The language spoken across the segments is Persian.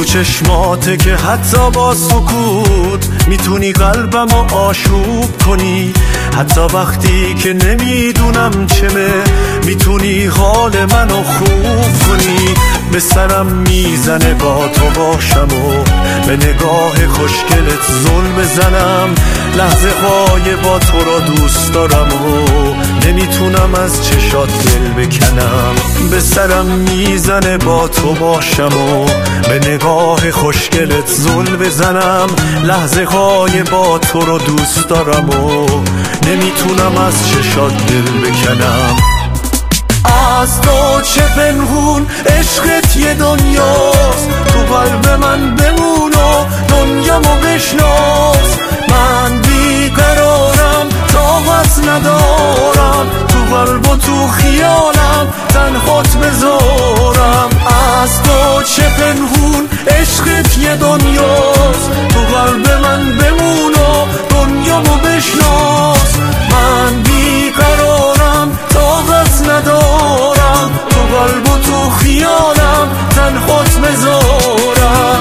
چشماته که حتی با سکوت میتونی قلبمو آشوب کنی، حتی وقتی که نمیدونم چمه میتونی حال منو خوب کنی. به سرم میزنه با تو باشم و به نگاه خوشگلت زل بزنم، لحظه های با تو را دوست دارم و نمیتونم از چشات دل بکنم. به سرم میزنه با تو باشم و به نگاه خوشگلت زل بزنم، لحظه های با تو رو دوست دارم و نمیتونم از چشات دل بکنم. از تو چه پنهون عشقت یه دنیاست، تو قلب من بمون و دنیامو بشناس. من بیقرارم طاقت ندارم، تو قلب و تو خیالم تنهات بذارم. از تو چه پنهون عشقت یه دنیاست، تو قلب من بمون و دنیامو بشناس. من بیقرارم طاقت ندارم، تو قلب و تو خیالم تنهات بذارم.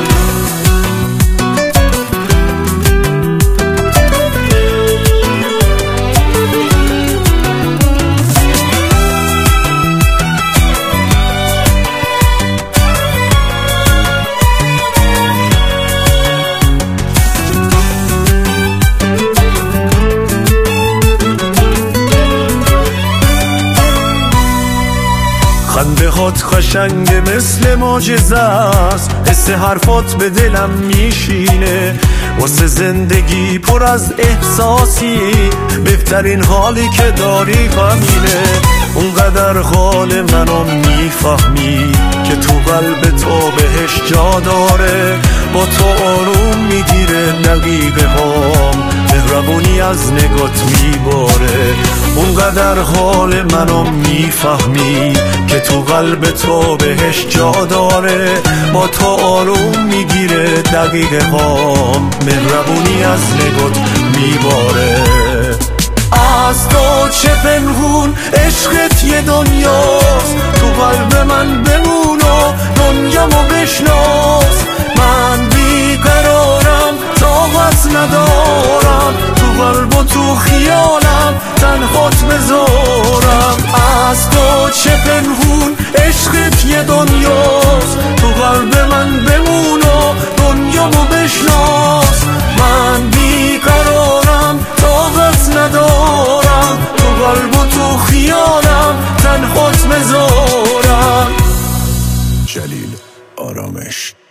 خنده هات قشنگه مثل معجزه است، حس حرفات به دلم میشینه. واسه زندگی پر از احساسی، بهترین حالی که داری غمینه. اونقدر حال منو میفهمی که تو قلب تو بهش جا داره. با تو آروم میگیره دقیقه هام، مهربونی از نگات میباره. اونقدر حال منو میفهمی که تو قلب تو بهش جا داره. با تو آروم میگیره دقیقه هام، مهربونی از نگات میباره. از تو چه پنهون عشقت یه دنیاست، تو قلب من بمون و دنیامو بشناس. من بیقرارم طاقت ندارم، تو قلب و تو خیالم تنهات بذارم. از تو چه پنهون عشقت یه دنیاست، تو قلب من بمون و دنیامو بشناس. من بیقرارم طاقت ندارم، تو قلب و تو خیالم تنهات بذارم. جلیل آرامش.